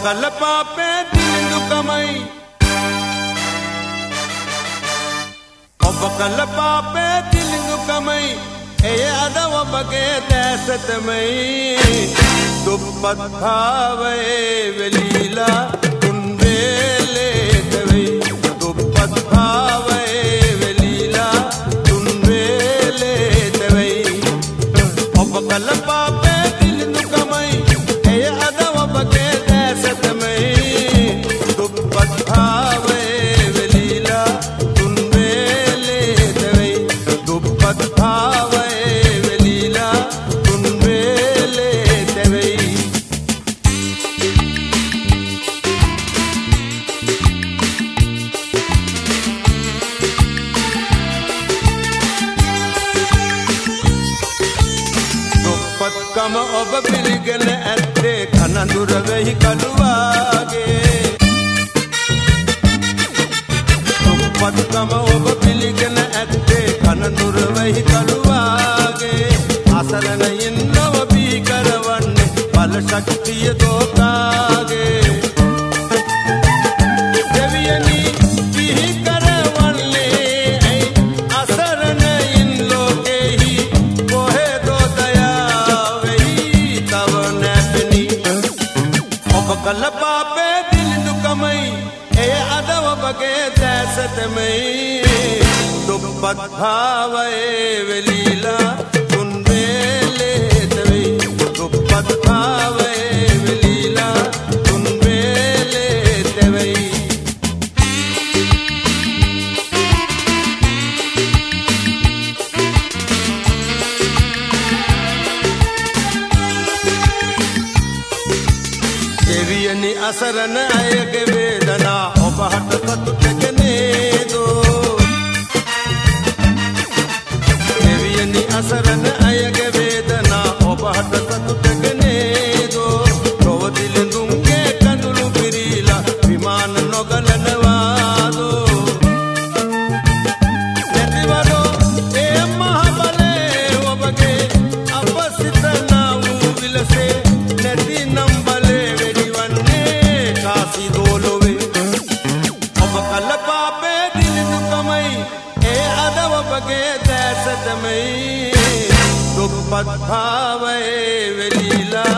කල පාපේ දිලිඳුකමයි ඔබ කල පාපේ දිලිඳුකමයි එය අද ඔබගේ දැසතමයි දුප්පත් භාවයේ වෙලීලා තුන් වේලේට වෙයි දුප්පත් භාවයේ වෙලීලා තුන් වේලේට වෙයි ඔබ කල පාපේ දිලිඳුකමයි එය අද ඔබගේ දැසතමයි දුප්පත් භාවයේ වෙලීලා තුන් වේලේට වෙයි දුප්පත් භාවයේ වෙලීලා තුන් වේලේට වෙයි දුප්පත්කම ඔබ පිළිගෙන ඇත්තේ කනඳුර වෙහි කළුවාගේ දුප්පත්කම ඔබ පිළිගෙන ඇත්තේ කනඳුර වෙහි කළුවාගේ අසරණයින් නොව බී කරවන්නේ බල ශක්තිය දෝකාගේ දෙවියනි බිහි කරවන්නේ ඇයි අසරණයින් ලෝකෙහි කොහෙදෝ දයා වෙයි තව නැපෙනි ඔබ කල පාපේ දිලිඳුකමයි එය අද ඔබගේ දැසතමයි දුප්පත් භාවයේ වෙලීලා තුන් වේලේට වෙයි දුප්පත් භාවයේ වෙලීලා තුන් වේලේට වෙයි දෙවියනි අසරණ අයගේ වේදනා ඔබ හට සතුටක නේදෝ දෙවියනි අසරණ අයගේ වේදනා ඔබ හට සතුටක නේදෝ රොවදිලිඳුන්ගේ කඳුළු පිරීලා විමාන නොගලනවාදෝ නැතිවදෝ ඒ මහ බලේ ඔබගේ අප සිතනා වූ විලසේ නැතිනම් බලේ වෙඩිවන්නේ කාසි දෝලොවේ ඔබ කල පාපේ දිලිඳුකමයි ඒ අද ඔබගේ දැසතමයි දුප්පත් භාවයේ වෙලීලා